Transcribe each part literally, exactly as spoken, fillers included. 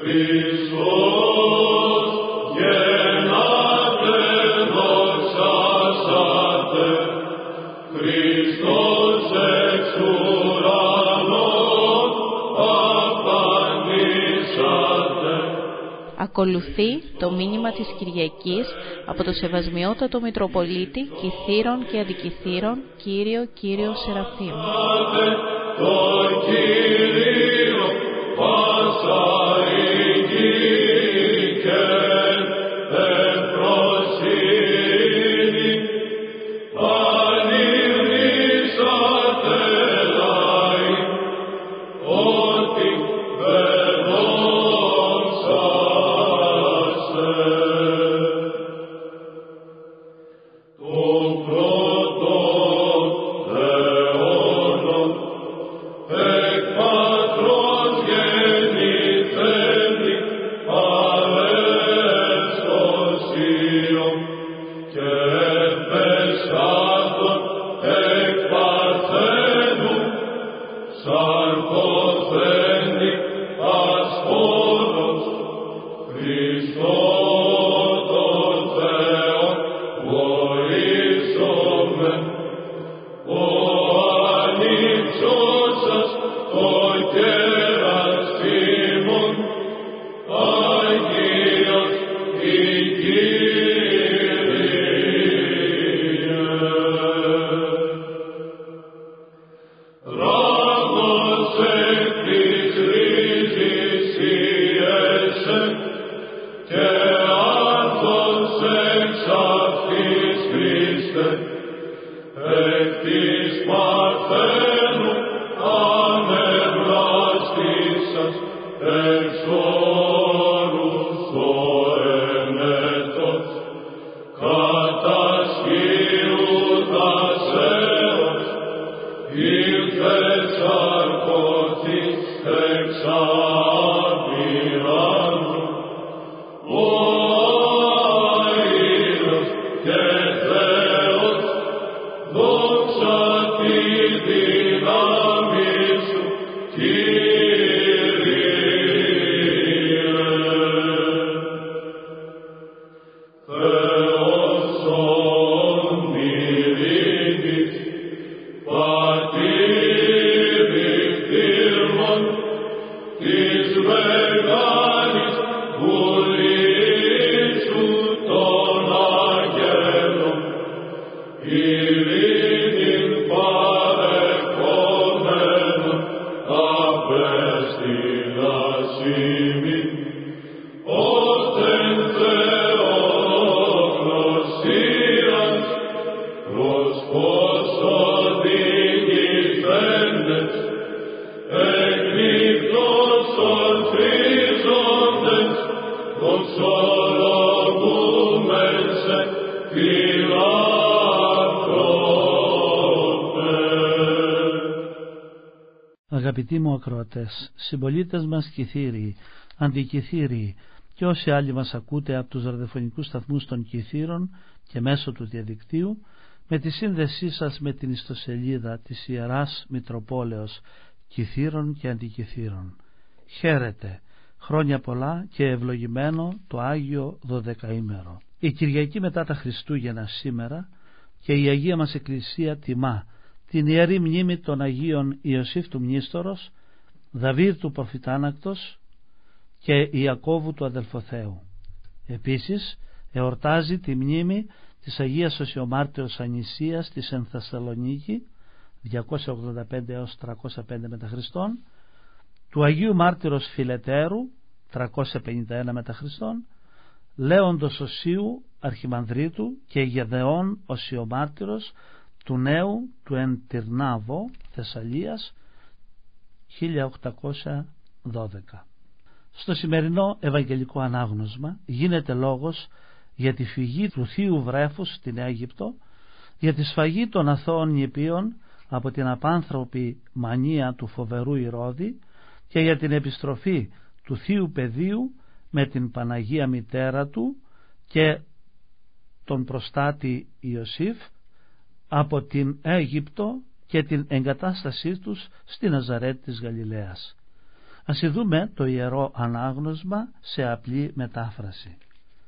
Ακολουθεί το μήνυμα της Κυριακής από το Σεβασμιότατο Μητροπολίτη Κιθήρων και Αντικιθήρων Κύριο Κύριο Σεραφείμ. Αγαπητοί μου ακροατές, συμπολίτες μας Κιθύριοι, Αντικιθύριοι και όσοι άλλοι μας ακούτε από τους ραδιοφωνικούς σταθμούς των Κιθήρων και μέσω του διαδικτύου, με τη σύνδεσή σας με την ιστοσελίδα της Ιεράς Μητροπόλεως Κιθήρων και Αντικιθήρων. Χαίρετε, χρόνια πολλά και ευλογημένο το Άγιο Δωδεκαήμερο. Η Κυριακή μετά τα Χριστούγεννα σήμερα και η Αγία μας Εκκλησία τιμά την Ιερή Μνήμη των Αγίων Ιωσήφ του Μνήστορος, Δαβίδ του Προφητάνακτος και Ιακώβου του Αδελφοθέου. Επίσης εορτάζει τη μνήμη της Αγίας Οσιομάρτυρος Ανησίας της εν Θεσσαλονίκη διακόσια ογδόντα πέντε έως τριακόσια πέντε μετά Χριστόν, του Αγίου Μάρτυρος Φιλετέρου τριακόσια πενήντα ένα μετά Χριστόν, Λέοντος Οσίου Αρχιμανδρίτου και Γεδεών Οσιομάρτυρος του Νέου του εν Τυρνάβο Θεσσαλίας χίλια οκτακόσια δώδεκα. Στο σημερινό Ευαγγελικό Ανάγνωσμα γίνεται λόγος για τη φυγή του Θείου Βρέφους στην Αίγυπτο, για τη σφαγή των αθώων νηπίων από την απάνθρωπη μανία του φοβερού Ηρώδη και για την επιστροφή του Θείου Παιδίου με την Παναγία Μητέρα του και τον προστάτη Ιωσήφ από την Αίγυπτο και την εγκατάστασή τους στη Ναζαρέτ της Γαλιλαίας. Ας δούμε το Ιερό Ανάγνωσμα σε απλή μετάφραση.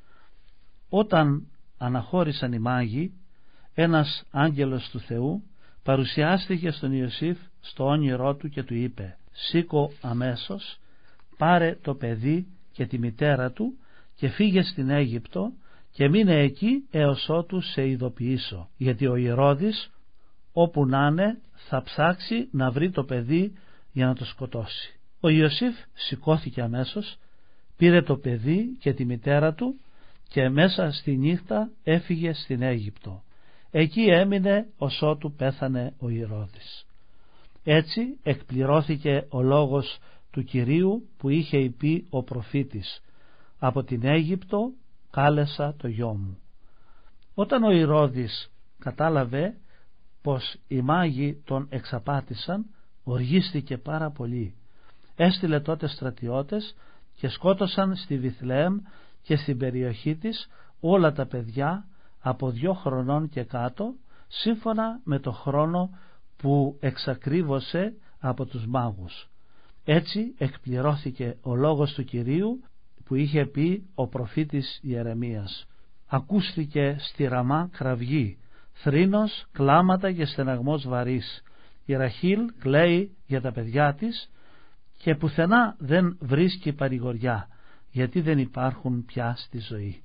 Όταν αναχώρησαν οι μάγοι, ένας άγγελος του Θεού παρουσιάστηκε στον Ιωσήφ στο όνειρό του και του είπε: «Σήκω αμέσως, πάρε το παιδί και τη μητέρα του και φύγε στην Αίγυπτο και μείνε εκεί έως ότου σε ειδοποιήσω, γιατί ο Ηρώδης όπου να είναι θα ψάξει να βρει το παιδί για να το σκοτώσει». Ο Ιωσήφ σηκώθηκε αμέσως, πήρε το παιδί και τη μητέρα του και μέσα στη νύχτα έφυγε στην Αίγυπτο. Εκεί έμεινε ως ότου πέθανε ο Ηρώδης. Έτσι εκπληρώθηκε ο λόγος του Κυρίου που είχε πει ο προφήτης: «Από την Αίγυπτο κάλεσα το γιο μου». Όταν ο Ηρώδης κατάλαβε πως οι μάγοι τον εξαπάτησαν, οργίστηκε πάρα πολύ. Έστειλε τότε στρατιώτες και σκότωσαν στη Βιθλεέμ και στην περιοχή της όλα τα παιδιά από δύο χρονών και κάτω, σύμφωνα με το χρόνο που εξακρίβωσε από τους μάγους. Έτσι εκπληρώθηκε ο λόγος του Κυρίου που είχε πει ο προφήτης Ιερεμίας: «Ακούστηκε στη Ραμά κραυγή, θρήνος, κλάματα και στεναγμός βαρύς. Η Ραχήλ κλαίει για τα παιδιά της και πουθενά δεν βρίσκει παρηγοριά, γιατί δεν υπάρχουν πια στη ζωή».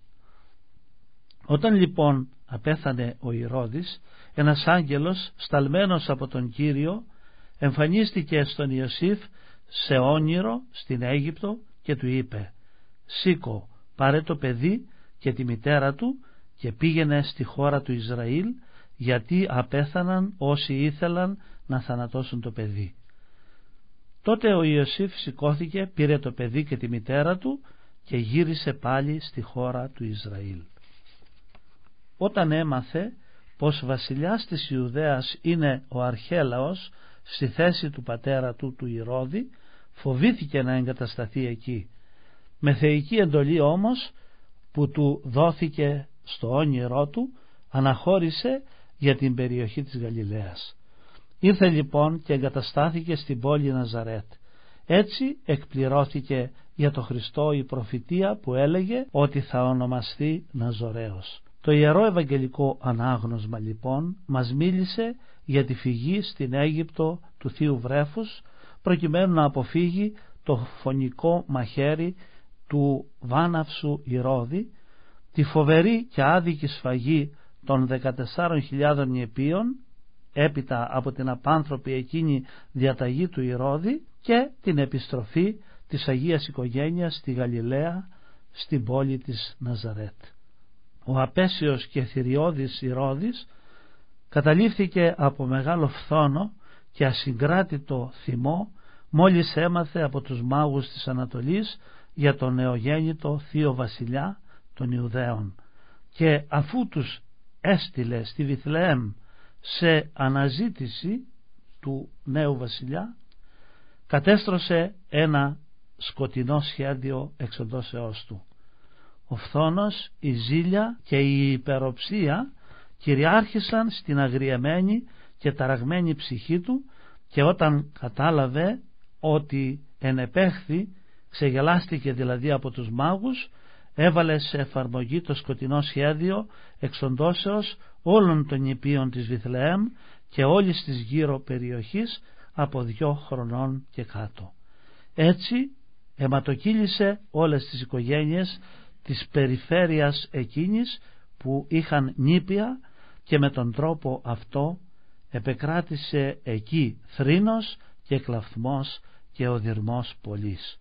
Όταν λοιπόν απέθανε ο Ηρώδης, ένας άγγελος σταλμένος από τον Κύριο εμφανίστηκε στον Ιωσήφ σε όνειρο στην Αίγυπτο και του είπε: «Σήκω, πάρε το παιδί και τη μητέρα του και πήγαινε στη χώρα του Ισραήλ, γιατί απέθαναν όσοι ήθελαν να θανατώσουν το παιδί». Τότε ο Ιωσήφ σηκώθηκε, πήρε το παιδί και τη μητέρα του και γύρισε πάλι στη χώρα του Ισραήλ. Όταν έμαθε πως βασιλιάς της Ιουδαίας είναι ο Αρχέλαος στη θέση του πατέρα του του Ηρώδη, φοβήθηκε να εγκατασταθεί εκεί. Με θεϊκή εντολή όμως που του δόθηκε στο όνειρό του, αναχώρησε για την περιοχή της Γαλιλαίας. Ήρθε λοιπόν και εγκαταστάθηκε στην πόλη Ναζαρέτ. Έτσι εκπληρώθηκε για το Χριστό η προφητεία που έλεγε ότι θα ονομαστεί Ναζωραίος. Το Ιερό Ευαγγελικό Ανάγνωσμα λοιπόν μας μίλησε για τη φυγή στην Αίγυπτο του Θείου Βρέφους, προκειμένου να αποφύγει το φωνικό μαχαίρι του βάναυσου Ηρώδη, τη φοβερή και άδικη σφαγή των δεκατεσσάρων χιλιάδων νηπίων έπειτα από την απάνθρωπη εκείνη διαταγή του Ηρώδη και την επιστροφή της Αγίας Οικογένειας στη Γαλιλαία, στην πόλη της Ναζαρέτ. Ο απέσιος και θηριώδης Ηρώδης καταλήφθηκε από μεγάλο φθόνο και ασυγκράτητο θυμό μόλις έμαθε από τους μάγους της Ανατολής για τον νεογέννητο θείο βασιλιά των Ιουδαίων, και αφού τους έστειλε στη Βιθλεέμ σε αναζήτηση του νέου βασιλιά, κατέστρωσε ένα σκοτεινό σχέδιο εξοντώσεώς του. Ο φθόνος, η ζήλια και η υπεροψία κυριάρχησαν στην αγριεμένη και ταραγμένη ψυχή του, και όταν κατάλαβε ότι ενεπέχθη, ξεγελάστηκε δηλαδή από τους μάγους, έβαλε σε εφαρμογή το σκοτεινό σχέδιο εξοντώσεως όλων των νηπίων της Βιθλεέμ και όλης της γύρω περιοχής από δυο χρονών και κάτω. Έτσι αιματοκύλησε όλες τις οικογένειες της περιφέρειας εκείνης που είχαν νήπια, και με τον τρόπο αυτό επεκράτησε εκεί θρήνος και κλαυθμός και οδυρμός πολλής.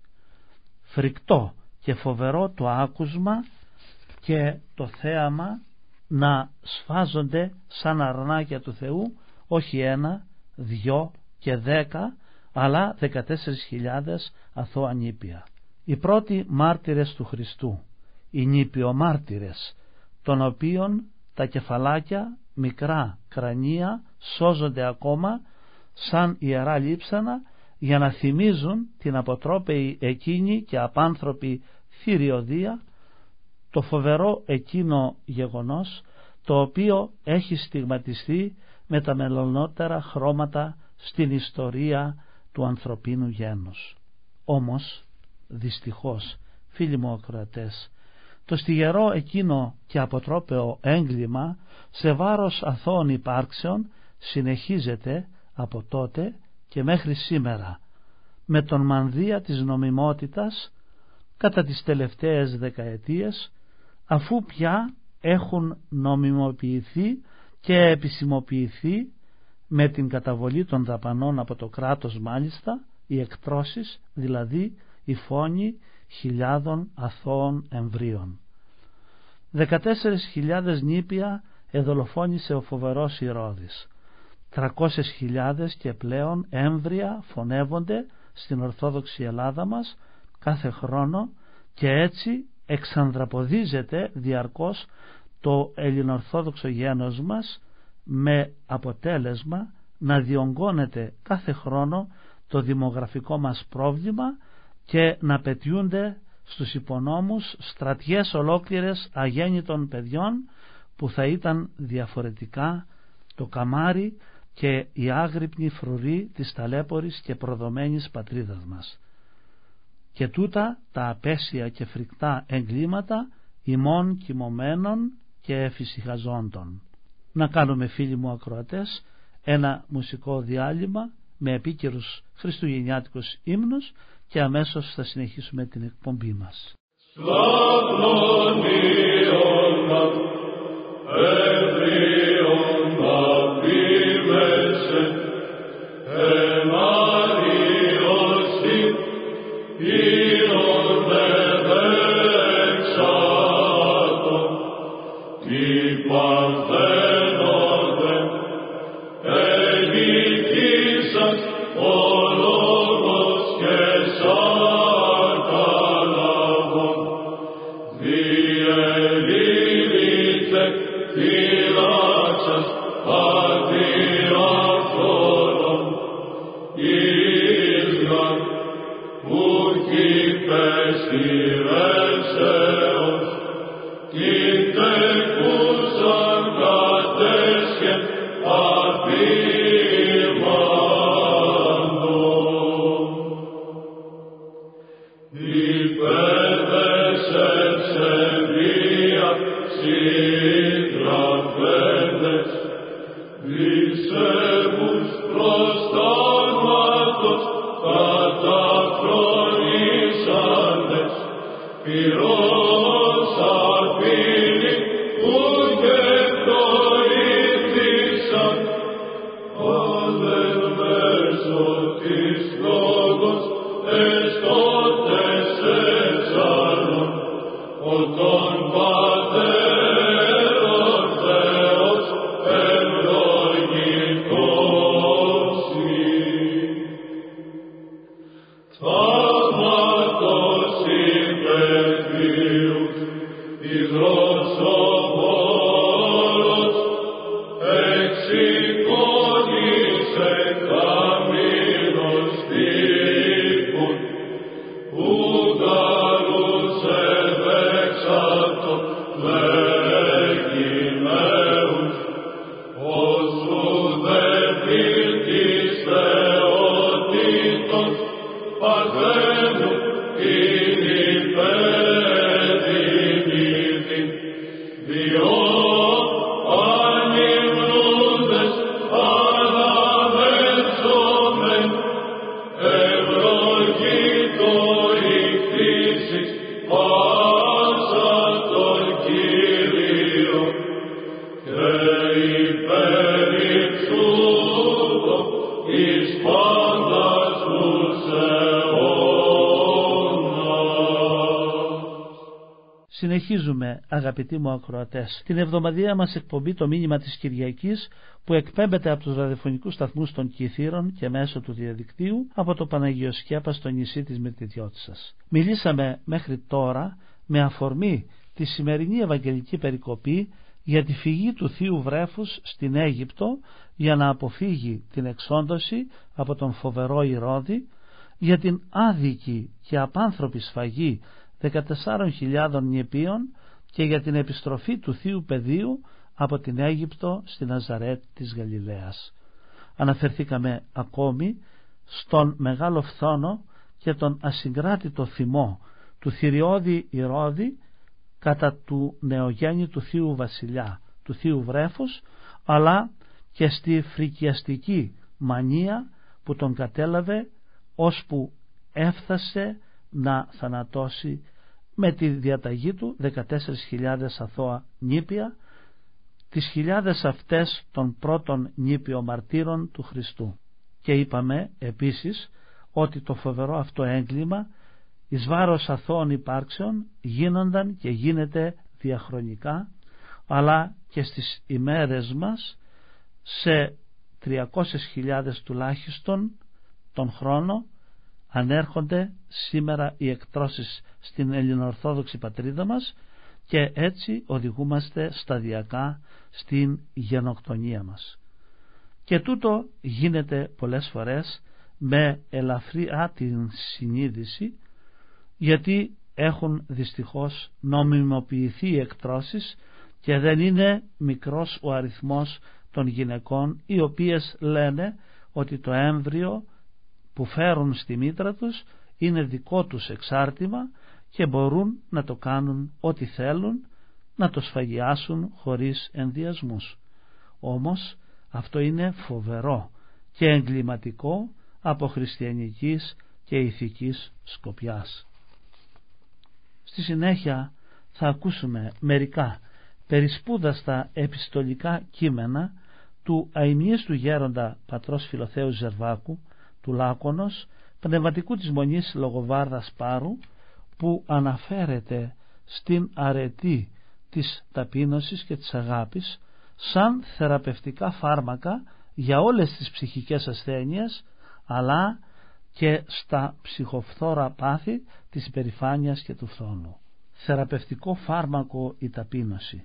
Φρικτό και φοβερό το άκουσμα και το θέαμα να σφάζονται σαν αρνάκια του Θεού, όχι ένα, δυο και δέκα, αλλά δεκατέσσερις χιλιάδες αθώα νήπια. Οι πρώτοι μάρτυρες του Χριστού, οι νήπιομάρτυρες, των οποίων τα κεφαλάκια, μικρά κρανία, σώζονται ακόμα σαν ιερά λείψανα, για να θυμίζουν την αποτρόπαιη εκείνη και απάνθρωπη θηριωδία, το φοβερό εκείνο γεγονός το οποίο έχει στιγματιστεί με τα μελωνότερα χρώματα στην ιστορία του ανθρωπίνου γένους. Όμως, δυστυχώς, φίλοι μου ακροατές, το στιγερό εκείνο και αποτρόπαιο έγκλημα σε βάρος αθώων υπάρξεων συνεχίζεται από τότε και μέχρι σήμερα με τον μανδύα της νομιμότητας κατά τις τελευταίες δεκαετίες, αφού πια έχουν νομιμοποιηθεί και επισημοποιηθεί με την καταβολή των δαπανών από το κράτος, μάλιστα οι εκτρώσεις, δηλαδή η φόνη χιλιάδων αθώων εμβρίων. Δεκατέσσερις χιλιάδες νήπια εδολοφόνησε ο φοβερός Ηρώδης. Τρακόσιες χιλιάδες και πλέον έμβρια φωνεύονται στην Ορθόδοξη Ελλάδα μας κάθε χρόνο και έτσι εξανδραποδίζεται διαρκώς το ελληνοορθόδοξο γένος μας, με αποτέλεσμα να διονγκώνεται κάθε χρόνο το δημογραφικό μας πρόβλημα και να πετιούνται στους υπονόμους στρατιές ολόκληρες αγέννητων παιδιών που θα ήταν διαφορετικά το καμάρι και η άγρυπνη φρουρή της ταλέπορης και προδομένης πατρίδας μας. Και τούτα τα απέσια και φρικτά εγκλήματα ημών κοιμωμένων και εφησυχαζόντων. Να κάνουμε, φίλοι μου ακροατές, ένα μουσικό διάλειμμα με επίκαιρους χριστουγεννιάτικους ύμνους και αμέσως θα συνεχίσουμε την εκπομπή μας. Συνεχίζουμε, αγαπητοί μου ακροατές, την εβδομαδιαία μας εκπομπή «Το μήνυμα της Κυριακής», που εκπέμπεται από τους ραδιοφωνικούς σταθμούς των Κιθήρων και μέσω του διαδικτύου από το Παναγιο Σκέπα στο νησί της Μυρτιδιώτισσας. Μιλήσαμε μέχρι τώρα με αφορμή τη σημερινή Ευαγγελική περικοπή για τη φυγή του Θείου Βρέφους στην Αίγυπτο για να αποφύγει την εξόντωση από τον φοβερό Ηρώδη, για την άδικη και απάνθρωπη σφαγή δεκατεσσάρων χιλιάδων νηπίων και για την επιστροφή του Θείου Παιδίου από την Αίγυπτο στη Ναζαρέτ της Γαλιλαίας. Αναφερθήκαμε ακόμη στον μεγάλο φθόνο και τον ασυγκράτητο θυμό του θηριώδη Ηρώδη κατά του νεογέννητου θείου βασιλιά, του θείου βρέφους, αλλά και στη φρικιαστική μανία που τον κατέλαβε, ώσπου έφτασε να θανατώσει με τη διαταγή του δεκατέσσερις χιλιάδες αθώα νήπια, τις χιλιάδες αυτές των πρώτων νήπιο μαρτύρων του Χριστού. Και είπαμε επίσης ότι το φοβερό αυτό έγκλημα εις βάρος αθώων υπάρξεων γίνονταν και γίνεται διαχρονικά, αλλά και στις ημέρες μας σε τριακόσιες χιλιάδες τουλάχιστον τον χρόνο ανέρχονται σήμερα οι εκτρώσεις στην ελληνοορθόδοξη πατρίδα μας, και έτσι οδηγούμαστε σταδιακά στην γενοκτονία μας. Και τούτο γίνεται πολλές φορές με ελαφριά την συνείδηση, γιατί έχουν δυστυχώς νομιμοποιηθεί οι εκτρώσεις και δεν είναι μικρός ο αριθμός των γυναικών οι οποίες λένε ότι το έμβριο που φέρουν στη μήτρα τους είναι δικό τους εξάρτημα και μπορούν να το κάνουν ό,τι θέλουν, να το σφαγιάσουν χωρίς ενδιασμούς. Όμως αυτό είναι φοβερό και εγκληματικό από χριστιανικής και ηθικής σκοπιάς. Στη συνέχεια θα ακούσουμε μερικά περισπούδαστα επιστολικά κείμενα του αημιίστου γέροντα πατρός Φιλοθέου Ζερβάκου, του Λάκωνος, πνευματικού της Μονής Λογοβάρδας Πάρου, που αναφέρεται στην αρετή της ταπείνωσης και της αγάπης σαν θεραπευτικά φάρμακα για όλες τις ψυχικές ασθένειες, αλλά και στα ψυχοφθόρα πάθη της υπερηφάνειας και του φθόνου. Θεραπευτικό φάρμακο η ταπείνωση.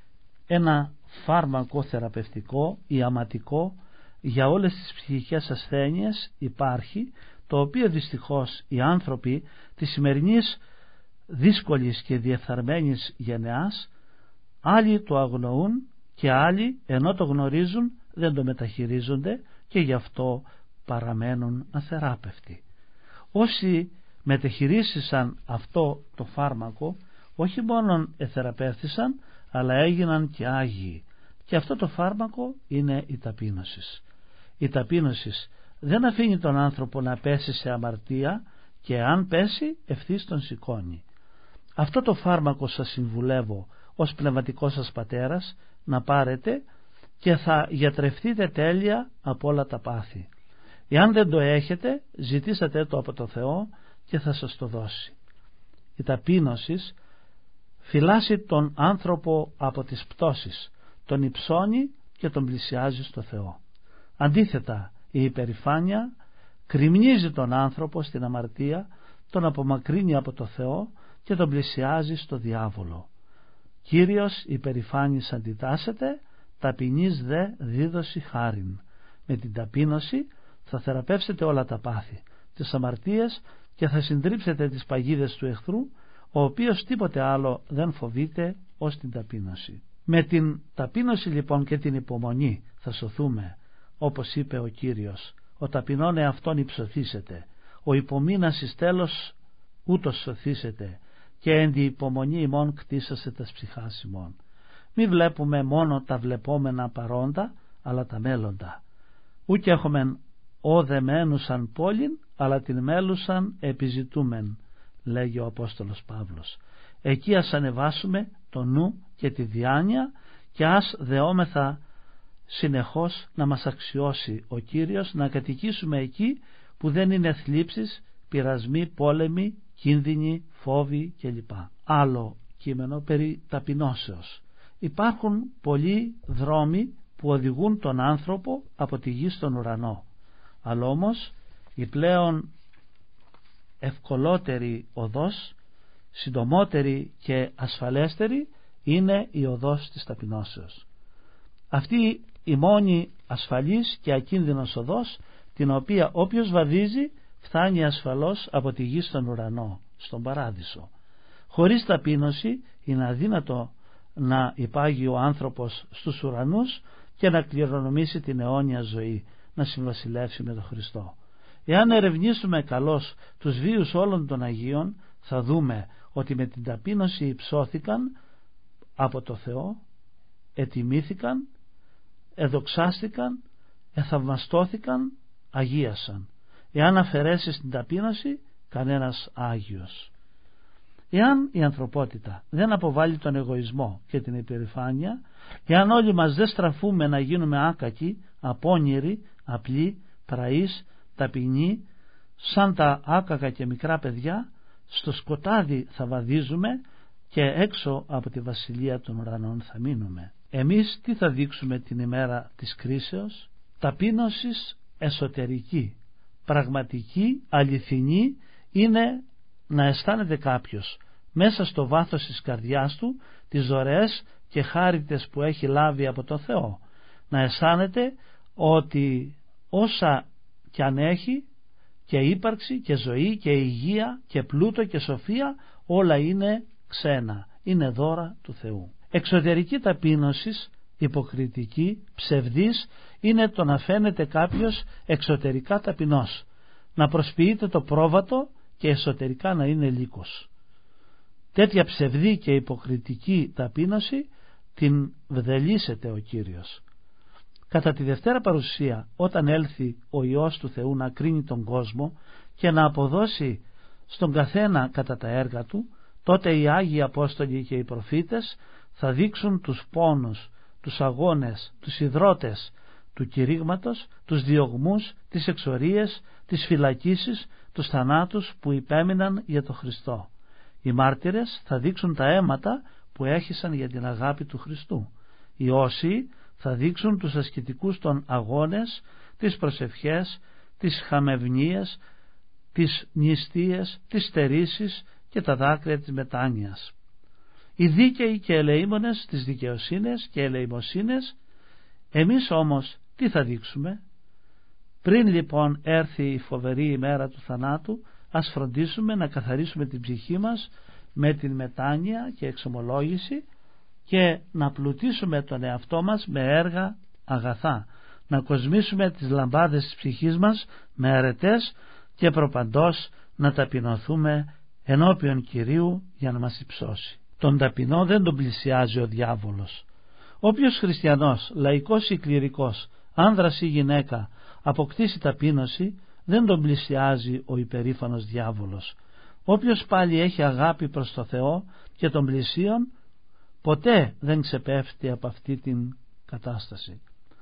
Ένα φάρμακο θεραπευτικό ή αματικό για όλες τις ψυχικές ασθένειες υπάρχει, το οποίο δυστυχώς οι άνθρωποι της σημερινής δύσκολης και διεφθαρμένης γενεάς, άλλοι το αγνοούν και άλλοι, ενώ το γνωρίζουν, δεν το μεταχειρίζονται και γι' αυτό παραμένουν αθεράπευτοι. Όσοι μεταχειρίσισαν αυτό το φάρμακο, όχι μόνον εθεραπεύθησαν, αλλά έγιναν και άγιοι. Και αυτό το φάρμακο είναι η ταπείνωση. Η ταπείνωση δεν αφήνει τον άνθρωπο να πέσει σε αμαρτία, και αν πέσει ευθύς τον σηκώνει. Αυτό το φάρμακο σας συμβουλεύω ως πνευματικός σας πατέρας να πάρετε, και θα γιατρευτείτε τέλεια από όλα τα πάθη. Εάν δεν το έχετε, ζητήσατε το από το Θεό και θα σας το δώσει. Η ταπείνωση φυλάσσει τον άνθρωπο από τις πτώσεις, τον υψώνει και τον πλησιάζει στο Θεό. Αντίθετα, η υπερηφάνεια κρυμνίζει τον άνθρωπο στην αμαρτία, τον απομακρύνει από το Θεό και τον πλησιάζει στο διάβολο. Κύριος υπερηφάνης αντιτάσσεται, ταπεινής δε δίδωση χάριν. Με την ταπείνωση θα θεραπεύσετε όλα τα πάθη, τις αμαρτίες, και θα συντρίψετε τις παγίδες του εχθρού, ο οποίος τίποτε άλλο δεν φοβείται ως την ταπείνωση. Με την ταπείνωση λοιπόν και την υπομονή θα σωθούμε, όπως είπε ο Κύριος, ο ταπεινών εαυτόν υψωθήσετε, ο υπομείνας εις τέλος ούτως σωθήσετε, και εν τη υπομονή ημών κτίσασε τας ψυχάς ημών. Μη βλέπουμε μόνο τα βλεπόμενα παρόντα, αλλά τα μέλλοντα. Ούκ έχομεν οδεμένουσαν πόλην, αλλά την μέλουσαν επιζητούμεν, λέγει ο Απόστολος Παύλος. Εκεί ας ανεβάσουμε το νου και τη διάνοια, και ας δεόμεθα συνεχώς να μας αξιώσει ο Κύριος, να κατοικήσουμε εκεί που δεν είναι θλίψεις, πειρασμοί, πόλεμοι, κίνδυνοι, φόβοι κλπ. Άλλο κείμενο περί ταπεινώσεως. Υπάρχουν πολλοί δρόμοι που οδηγούν τον άνθρωπο από τη γη στον ουρανό, αλλά όμως η πλέον ευκολότερη οδός, συντομότερη και ασφαλέστερη, είναι η οδός της ταπεινώσεως. Αυτή η μόνη ασφαλής και ακίνδυνος οδός, την οποία όποιος βαδίζει φτάνει ασφαλώς από τη γη στον ουρανό, στον παράδεισο. Χωρίς ταπείνωση είναι αδύνατο να υπάγει ο άνθρωπος στους ουρανούς και να κληρονομήσει την αιώνια ζωή, να συμβασιλεύσει με τον Χριστό. Εάν ερευνήσουμε καλώς τους βίους όλων των Αγίων, θα δούμε ότι με την ταπείνωση υψώθηκαν από το Θεό, ετιμήθηκαν, εδοξάστηκαν, εθαυμαστώθηκαν, αγίασαν. Εάν αφαιρέσεις την ταπείνωση, κανένας Άγιος. Εάν η ανθρωπότητα δεν αποβάλει τον εγωισμό και την υπερηφάνεια, εάν όλοι μας δεν στραφούμε να γίνουμε άκακοι, απόνηροι, απλοί, πραείς, ταπεινοί, σαν τα άκακα και μικρά παιδιά, στο σκοτάδι θα βαδίζουμε και έξω από τη βασιλεία των ουρανών θα μείνουμε. Εμείς τι θα δείξουμε την ημέρα της κρίσεως? Ταπείνωσης εσωτερική, πραγματική, αληθινή, είναι να αισθάνεται κάποιος μέσα στο βάθος της καρδιάς του τις δωρεές και χάριτες που έχει λάβει από το Θεό. Να αισθάνεται ότι όσα κι αν έχει, και ύπαρξη και ζωή και υγεία και πλούτο και σοφία, όλα είναι ξένα, είναι δώρα του Θεού. Εξωτερική ταπείνωση, υποκριτική, ψευδής, είναι το να φαίνεται κάποιος εξωτερικά ταπεινός, να προσποιείται το πρόβατο και εσωτερικά να είναι λύκος. Τέτοια ψευδή και υποκριτική ταπείνωση την βδελίσεται ο Κύριος. Κατά τη Δευτέρα Παρουσία, όταν έλθει ο Υιός του Θεού να κρίνει τον κόσμο και να αποδώσει στον καθένα κατά τα έργα του, τότε οι Άγιοι Απόστολοι και οι προφήτες θα δείξουν τους πόνους, τους αγώνες, τους ιδρώτες του κηρύγματος, τους διωγμούς, τις εξορίες, τις φυλακίσεις, τους θανάτους που υπέμειναν για τον Χριστό. Οι μάρτυρες θα δείξουν τα αίματα που έχησαν για την αγάπη του Χριστού. Οι όσοι θα δείξουν τους ασκητικούς των αγώνες, τις προσευχές, τις χαμευνίες, τις νηστείες, τις στερήσεις και τα δάκρυα της μετάνοιας. Οι δίκαιοι και ελεήμονες της δικαιοσύνης και ελεημοσύνες. Εμείς όμως τι θα δείξουμε? Πριν λοιπόν έρθει η φοβερή ημέρα του θανάτου, ας φροντίσουμε να καθαρίσουμε την ψυχή μας με την μετάνοια και εξομολόγηση και να πλουτίσουμε τον εαυτό μας με έργα αγαθά, να κοσμήσουμε τις λαμπάδες της ψυχής μας με αρετές και προπαντός να ταπεινωθούμε ενώπιον Κυρίου για να μας υψώσει. Τον ταπεινό δεν τον πλησιάζει ο διάβολος. Όποιος χριστιανός, λαϊκός ή κληρικός, άνδρας ή γυναίκα αποκτήσει ταπείνωση, δεν τον πλησιάζει ο υπερήφανος διάβολος. Όποιος πάλι έχει αγάπη προς το Θεό και τον πλησίον, ποτέ δεν ξεπέφτει από αυτή την κατάσταση.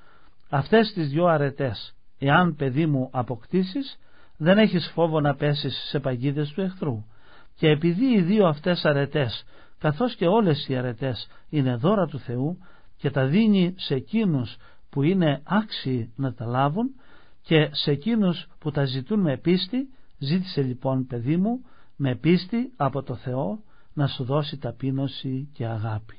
Αυτές τις δυο αρετές, εάν παιδί μου αποκτήσεις, δεν έχεις φόβο να πέσεις σε παγίδες του εχθρού. Και επειδή οι δύο αυτές αρετές, καθώς και όλες οι αρετές, είναι δώρα του Θεού και τα δίνει σε εκείνους που είναι άξιοι να τα λάβουν και σε εκείνους που τα ζητούν με πίστη, ζήτησε λοιπόν παιδί μου με πίστη από το Θεό να σου δώσει ταπείνωση και αγάπη.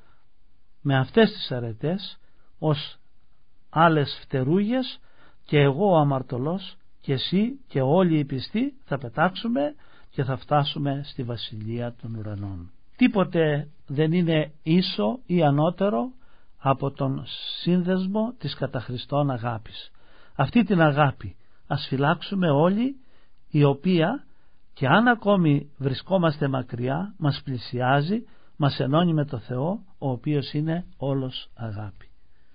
Με αυτές τις αρετές, ως άλλες φτερούγες, και εγώ ο αμαρτωλός και εσύ και όλοι οι πιστοί θα πετάξουμε και θα φτάσουμε στη Βασιλεία των Ουρανών. Τίποτε δεν είναι ίσο ή ανώτερο από τον σύνδεσμο της κατά Χριστόν αγάπης. Αυτή την αγάπη ας φυλάξουμε όλοι, η οποία και αν ακόμη βρισκόμαστε μακριά μας πλησιάζει, μας ενώνει με το Θεό, ο οποίος είναι όλος αγάπη.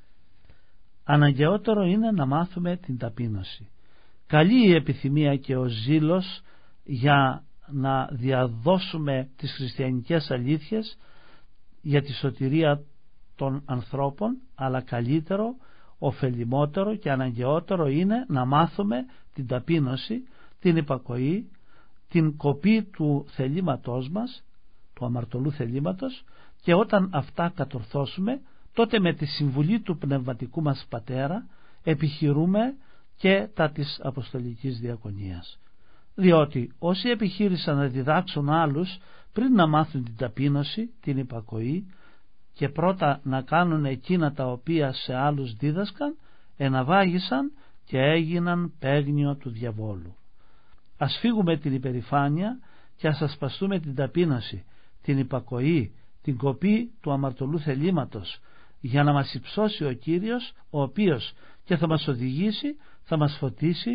Αναγκαιότερο είναι να μάθουμε την ταπείνωση. Καλή η επιθυμία και ο ζήλος για να διαδώσουμε τις χριστιανικές αλήθειες για τη σωτηρία των ανθρώπων, αλλά καλύτερο, ωφελημότερο και αναγκαιότερο είναι να μάθουμε την ταπείνωση, την υπακοή, την κοπή του θελήματός μας, του αμαρτωλού θελήματος, και όταν αυτά κατορθώσουμε, τότε με τη συμβουλή του πνευματικού μας Πατέρα επιχειρούμε και τα της Αποστολικής Διακονίας. Διότι όσοι επιχείρησαν να διδάξουν άλλους πριν να μάθουν την ταπείνωση, την υπακοή, και πρώτα να κάνουν εκείνα τα οποία σε άλλους δίδασκαν, εναβάγησαν και έγιναν παίγνιο του διαβόλου. Ας φύγουμε την υπερηφάνεια και ας ασπαστούμε την ταπείνωση, την υπακοή, την κοπή του αμαρτωλού θελήματος, για να μας υψώσει ο Κύριος, ο οποίος και θα μας οδηγήσει, θα μας φωτίσει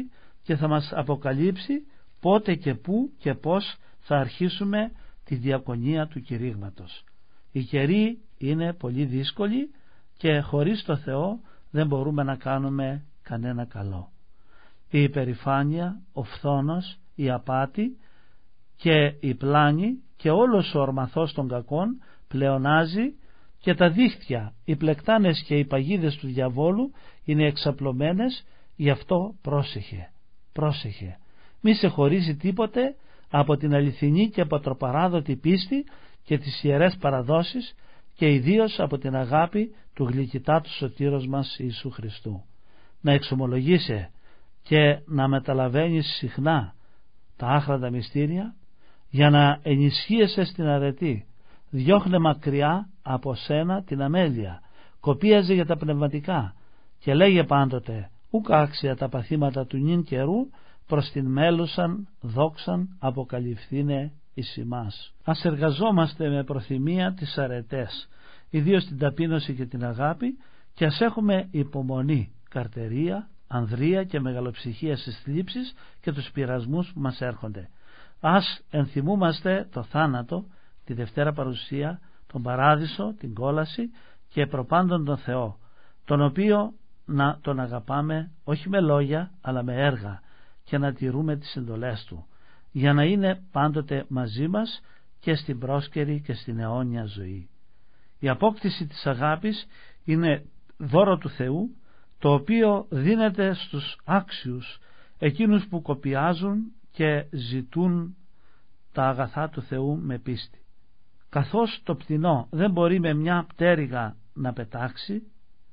και θα μας αποκαλύψει πότε και πού και πώς θα αρχίσουμε τη διακονία του κηρύγματος. Οι καιροί είναι πολύ δύσκολοι και χωρίς το Θεό δεν μπορούμε να κάνουμε κανένα καλό. Η υπερηφάνεια, ο φθόνος, η απάτη και η πλάνη και όλος ο ορμαθός των κακών πλεονάζει και τα δίχτυα, οι πλεκτάνες και οι παγίδες του διαβόλου είναι εξαπλωμένες, γι' αυτό πρόσεχε, πρόσεχε. Μη σε χωρίζει τίποτε από την αληθινή και πατροπαράδοτη πίστη και τις ιερές παραδόσεις και ιδίως από την αγάπη του γλυκητάτου σωτήρος μας Ιησού Χριστού. Να εξομολογείσαι και να μεταλαβαίνεις συχνά τα άχρατα μυστήρια για να ενισχύεσαι στην αρετή. Διώχνε μακριά από σένα την αμέλεια, κοπίαζε για τα πνευματικά και λέγε πάντοτε ουκ άξια τα παθήματα του νυν καιρού προς την μέλουσαν δόξαν αποκαλυφθήνε εις ημάς. Ας εργαζόμαστε με προθυμία τις αρετές, ιδίως την ταπείνωση και την αγάπη, και ας έχουμε υπομονή, καρτερία, ανδρεία και μεγαλοψυχία στις θλίψεις και τους πειρασμούς που μας έρχονται. Ας ενθυμούμαστε το θάνατο, τη Δευτέρα Παρουσία, τον Παράδεισο, την κόλαση και προπάντων τον Θεό, τον οποίο να τον αγαπάμε όχι με λόγια αλλά με έργα και να τηρούμε τις εντολές του, για να είναι πάντοτε μαζί μας και στην πρόσκαιρη και στην αιώνια ζωή. Η απόκτηση της αγάπης είναι δώρο του Θεού, το οποίο δίνεται στους άξιους, εκείνους που κοπιάζουν και ζητούν τα αγαθά του Θεού με πίστη. Καθώς το πτηνό δεν μπορεί με μια πτέρυγα να πετάξει,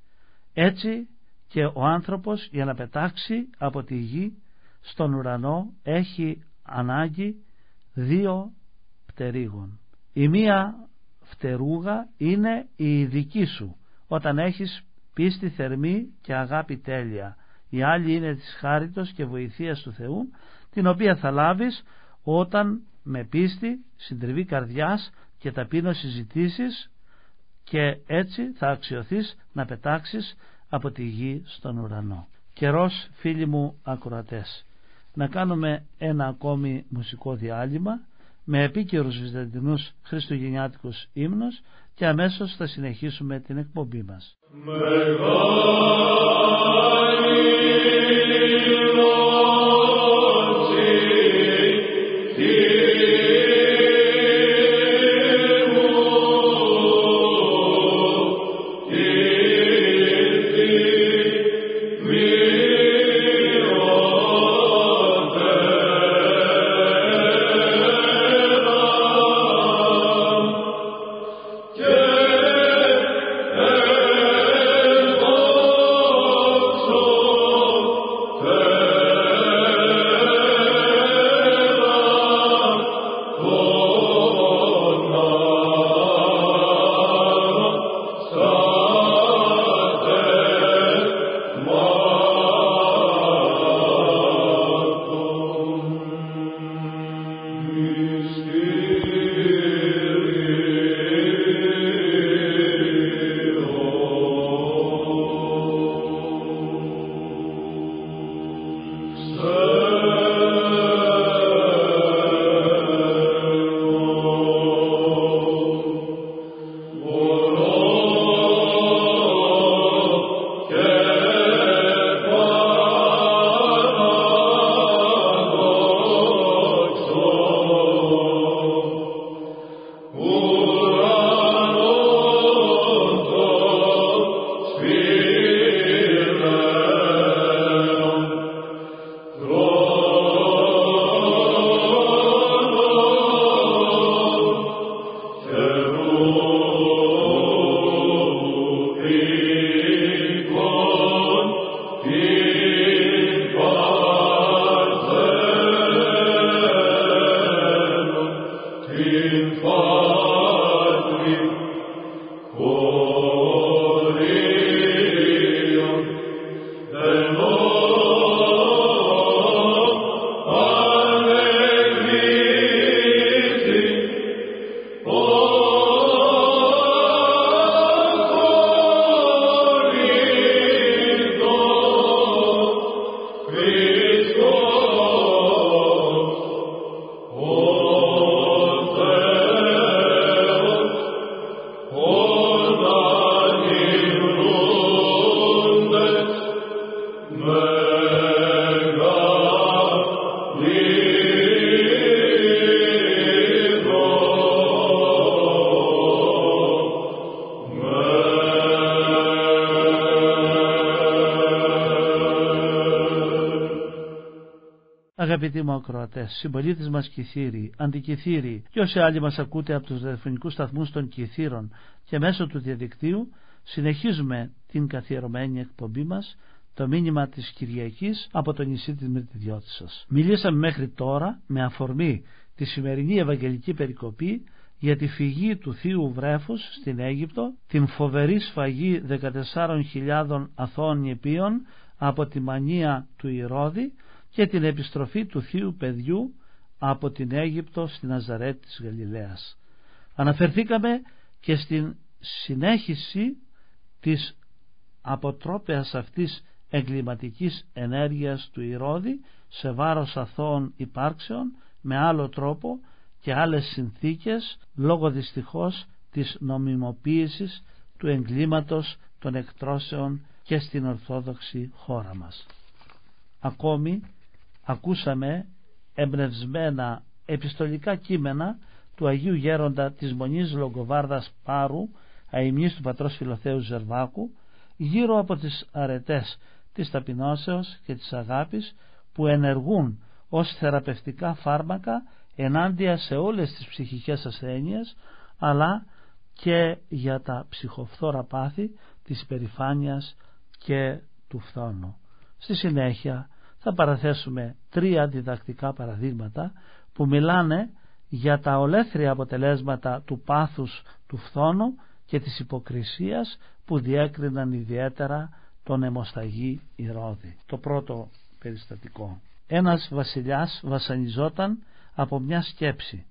έτσι και ο άνθρωπος για να πετάξει από τη γη στον ουρανό έχει ανάγκη δύο πτερίγων. Η μία φτερούγα είναι η δική σου όταν έχεις πίστη θερμή και αγάπη τέλεια. Η άλλη είναι της χάριτος και βοηθείας του Θεού, την οποία θα λάβεις όταν με πίστη, συντριβή καρδιάς και ταπείνωση ζητήσεις, και έτσι θα αξιωθείς να πετάξεις από τη γη στον ουρανό. Καιρός, φίλοι μου ακροατές, να κάνουμε ένα ακόμη μουσικό διάλειμμα με επίκαιρους βυζαντινούς χριστουγεννιάτικους ύμνους και αμέσως θα συνεχίσουμε την εκπομπή μας. Christ. Αγαπητοί μου ακροατές, συμπολίτες μας Κιθύριοι, αντικιθύριοι και όσοι άλλοι μας ακούτε από τους ραδιοφωνικούς σταθμούς των Κιθύρων και μέσω του διαδικτύου, συνεχίζουμε την καθιερωμένη εκπομπή μας, το μήνυμα της Κυριακής από το νησί της Μυρτιδιώτισσας. Μιλήσαμε μέχρι τώρα με αφορμή τη σημερινή Ευαγγελική περικοπή για τη φυγή του Θείου Βρέφους στην Αίγυπτο, την φοβερή σφαγή δεκατεσσάρων χιλιάδων αθώων νηπίων από τη μανία του Ηρώδη και την επιστροφή του Θείου Παιδιού από την Αίγυπτο στη Ναζαρέτ της Γαλιλαίας. Αναφερθήκαμε και στην συνέχιση της αποτρόπαιας αυτής εγκληματικής ενέργειας του Ηρώδη σε βάρος αθώων υπάρξεων με άλλο τρόπο και άλλες συνθήκες λόγω δυστυχώς της νομιμοποίησης του εγκλήματος των εκτρώσεων και στην Ορθόδοξη χώρα μας. Ακόμη ακούσαμε εμπνευσμένα επιστολικά κείμενα του Αγίου Γέροντα της Μονής Λογκοβάρδας Πάρου, αημνής του πατρός Φιλοθέου Ζερβάκου, γύρω από τις αρετές της ταπεινώσεως και της αγάπης που ενεργούν ως θεραπευτικά φάρμακα ενάντια σε όλες τις ψυχικές ασθένειες, αλλά και για τα ψυχοφθόρα πάθη της υπερηφάνειας και του φθόνου. Στη συνέχεια θα παραθέσουμε τρία διδακτικά παραδείγματα που μιλάνε για τα ολέθρια αποτελέσματα του πάθους του φθόνου και της υποκρισίας που διέκριναν ιδιαίτερα τον αιμοσταγή Ηρώδη. Το πρώτο περιστατικό. Ένας βασιλιάς βασανιζόταν από μια σκέψη.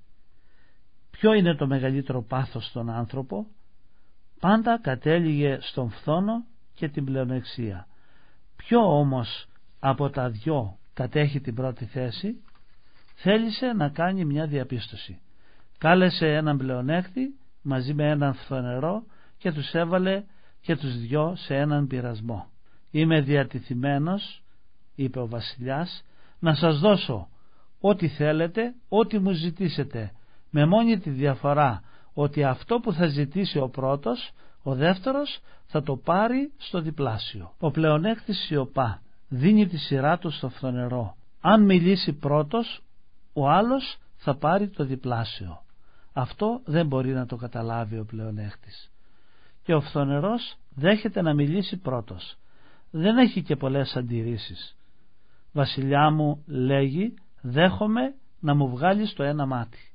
Ποιο είναι το μεγαλύτερο πάθος στον άνθρωπο? Πάντα κατέληγε στον φθόνο και την πλεονεξία. Ποιο όμως από τα δυο κατέχει την πρώτη θέση? Θέλησε να κάνει μια διαπίστωση. Κάλεσε έναν πλεονέκτη μαζί με έναν φθονερό και τους έβαλε και τους δυο σε έναν πειρασμό. Είμαι διατηθειμένος, είπε ο βασιλιάς, να σας δώσω ό,τι θέλετε, ό,τι μου ζητήσετε, με μόνη τη διαφορά ότι αυτό που θα ζητήσει ο πρώτος, ο δεύτερος θα το πάρει στο διπλάσιο. Ο πλεονέκτης σιωπά, δίνει τη σειρά του στο φθονερό. Αν μιλήσει πρώτος, ο άλλος θα πάρει το διπλάσιο. Αυτό δεν μπορεί να το καταλάβει ο πλεονέκτης. Και ο φθονερός δέχεται να μιλήσει πρώτος. Δεν έχει και πολλές αντιρρήσεις. Βασιλιά μου, λέγει, δέχομαι να μου βγάλεις το ένα μάτι.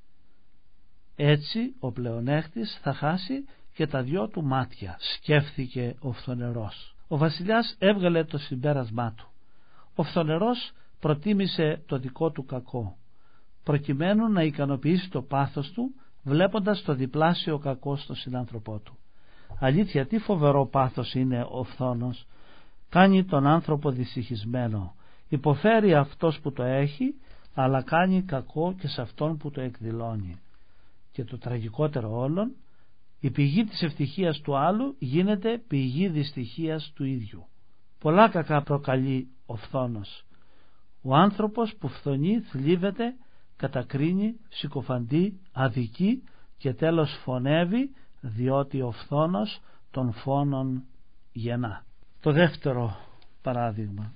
Έτσι ο πλεονέκτης θα χάσει και τα δυο του μάτια, σκέφτηκε ο φθονερός. Ο βασιλιάς έβγαλε το συμπέρασμά του. Ο φθονερός προτίμησε το δικό του κακό, προκειμένου να ικανοποιήσει το πάθος του, βλέποντας το διπλάσιο κακό στον συνάνθρωπό του. Αλήθεια, τι φοβερό πάθος είναι ο φθόνος. Κάνει τον άνθρωπο δυστυχισμένο. Υποφέρει αυτός που το έχει, αλλά κάνει κακό και σε αυτόν που το εκδηλώνει. Και το τραγικότερο όλων, η πηγή της ευτυχίας του άλλου γίνεται πηγή δυστυχίας του ίδιου. Πολλά κακά προκαλεί ο φθόνος. Ο άνθρωπος που φθονεί θλίβεται, κατακρίνει, συκοφαντεί, αδικεί και τέλος φωνεύει, διότι ο φθόνος των φόνων γεννά. Το δεύτερο παράδειγμα.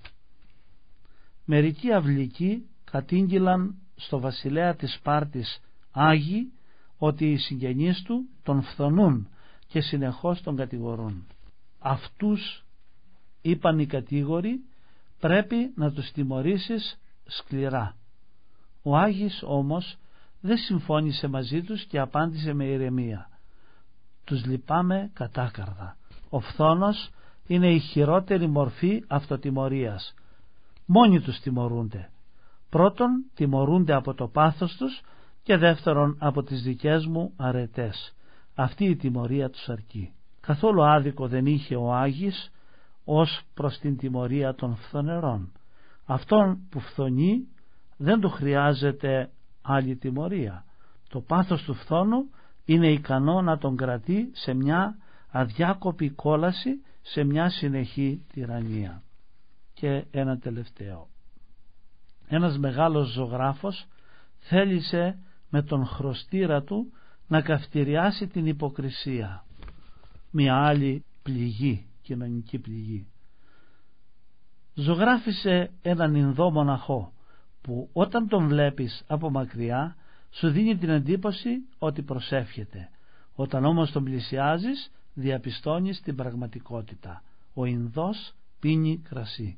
Μερικοί αυλικοί κατήγγυλαν στο βασιλέα της Σπάρτης Άγιοι ότι οι συγγενείς του τον φθονούν και συνεχώς τον κατηγορούν. Αυτούς, είπαν οι κατήγοροι, πρέπει να τους τιμωρήσεις σκληρά. Ο Άγης όμως δεν συμφώνησε μαζί τους και απάντησε με ηρεμία. Τους λυπάμαι κατάκαρδα. Ο φθόνος είναι η χειρότερη μορφή αυτοτιμωρίας. Μόνοι τους τιμωρούνται. Πρώτον, τιμωρούνται από το πάθος τους και δεύτερον από τις δικές μου αρετές. Αυτή η τιμωρία τους αρκεί. Καθόλου άδικο δεν είχε ο Άγης ως προς την τιμωρία των φθονερών. Αυτόν που φθονεί δεν του χρειάζεται άλλη τιμωρία. Το πάθος του φθόνου είναι ικανό να τον κρατεί σε μια αδιάκοπη κόλαση, σε μια συνεχή τυραννία. Και ένα τελευταίο. Ένας μεγάλος ζωγράφος θέλησε με τον χρωστήρα του να καυτηριάσει την υποκρισία. Μια άλλη πληγή, κοινωνική πληγή. Ζωγράφισε έναν Ινδό μοναχό που όταν τον βλέπεις από μακριά σου δίνει την εντύπωση ότι προσεύχεται. Όταν όμως τον πλησιάζεις διαπιστώνεις την πραγματικότητα. Ο Ινδός πίνει κρασί.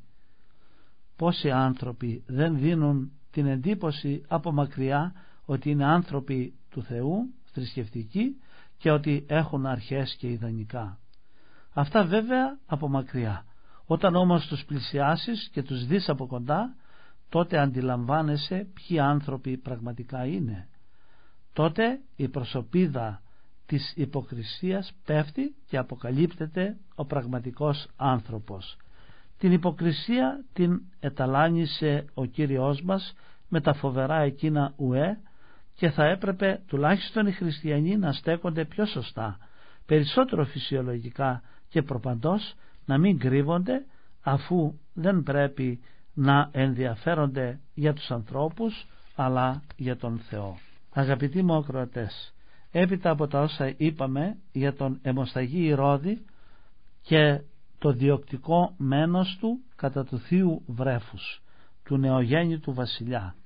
Πόσοι άνθρωποι δεν δίνουν την εντύπωση από μακριά ότι είναι άνθρωποι του Θεού, θρησκευτικοί, και ότι έχουν αρχές και ιδανικά. Αυτά βέβαια από μακριά. Όταν όμως τους πλησιάσεις και τους δεις από κοντά, τότε αντιλαμβάνεσαι ποιοι άνθρωποι πραγματικά είναι. Τότε η προσωπίδα της υποκρισίας πέφτει και αποκαλύπτεται ο πραγματικός άνθρωπος. Την υποκρισία την εταλάνισε ο Κύριος μας με τα φοβερά εκείνα ουέ, και θα έπρεπε τουλάχιστον οι χριστιανοί να στέκονται πιο σωστά, περισσότερο φυσιολογικά και προπαντός, να μην κρύβονται, αφού δεν πρέπει να ενδιαφέρονται για τους ανθρώπους αλλά για τον Θεό. Αγαπητοί μου ακροατές, έπειτα από τα όσα είπαμε για τον αιμοσταγή Ηρώδη και το διοκτικό μένος του κατά του θείου βρέφους, του νεογέννητου βασιλιά,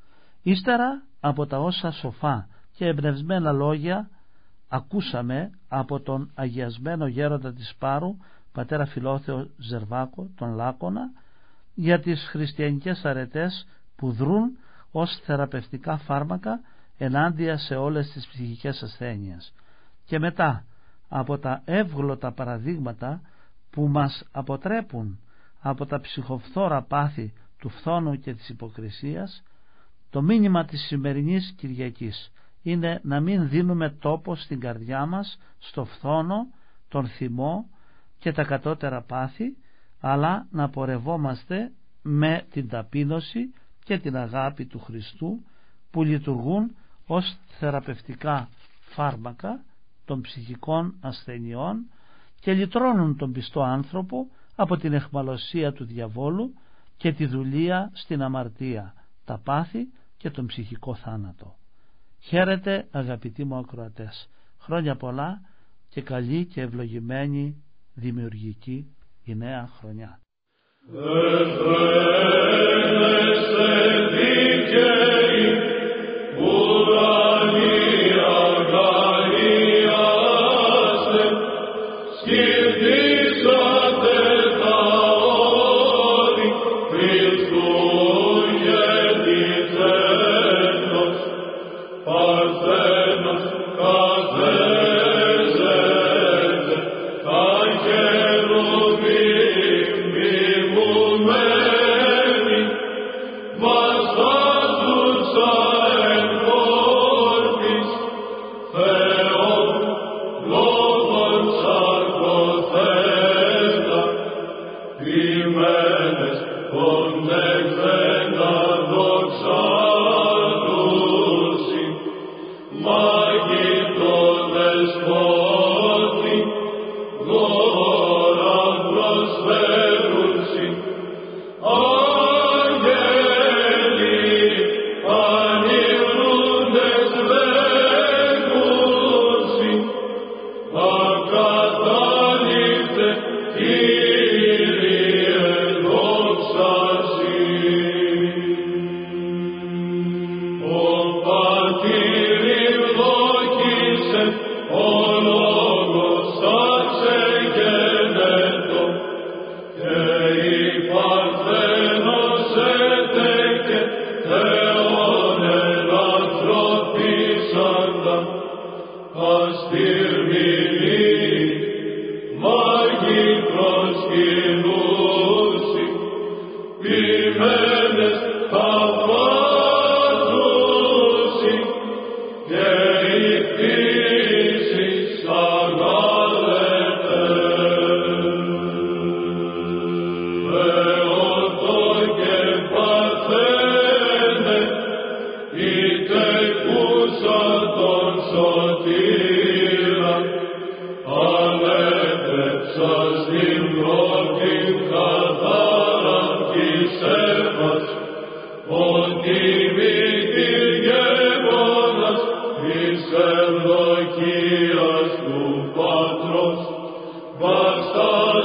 ύστερα από τα όσα σοφά και εμπνευσμένα λόγια ακούσαμε από τον αγιασμένο γέροντα της Πάρου, πατέρα Φιλόθεο Ζερβάκο, τον Λάκωνα, για τις χριστιανικές αρετές που δρούν ως θεραπευτικά φάρμακα ενάντια σε όλες τις ψυχικές ασθένειες, και μετά από τα εύγλωτα παραδείγματα που μας αποτρέπουν από τα ψυχοφθόρα πάθη του φθόνου και της υποκρισίας, το μήνυμα της σημερινής Κυριακής είναι να μην δίνουμε τόπο στην καρδιά μας στο φθόνο, τον θυμό και τα κατώτερα πάθη, αλλά να πορευόμαστε με την ταπείνωση και την αγάπη του Χριστού που λειτουργούν ως θεραπευτικά φάρμακα των ψυχικών ασθενειών και λυτρώνουν τον πιστό άνθρωπο από την αιχμαλωσία του διαβόλου και τη δουλεία στην αμαρτία, τα πάθη και τον ψυχικό θάνατο. Χαίρετε αγαπητοί μου ακροατές, χρόνια πολλά και καλή και ευλογημένη δημιουργική η νέα χρονιά.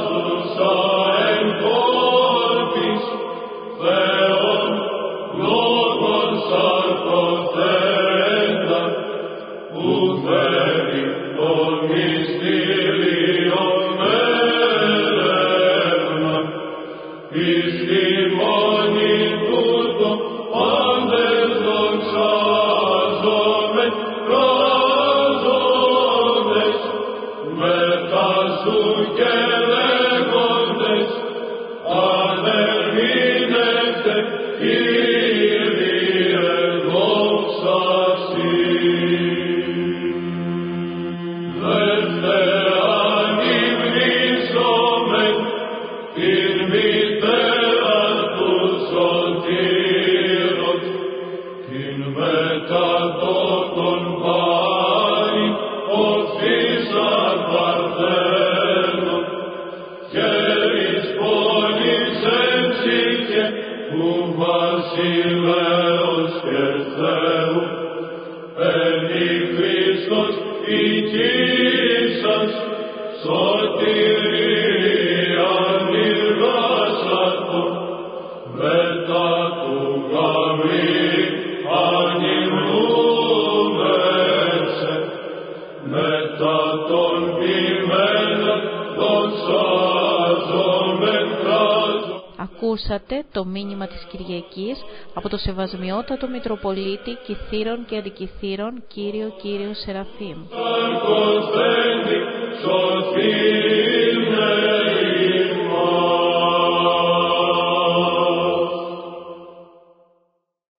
Lord. Ακούσατε το μήνυμα της Κυριακής από το Σεβασμιότατο Μητροπολίτη Κιθήρων και Αντικιθήρων, Κύριο Κύριο Σεραφείμ.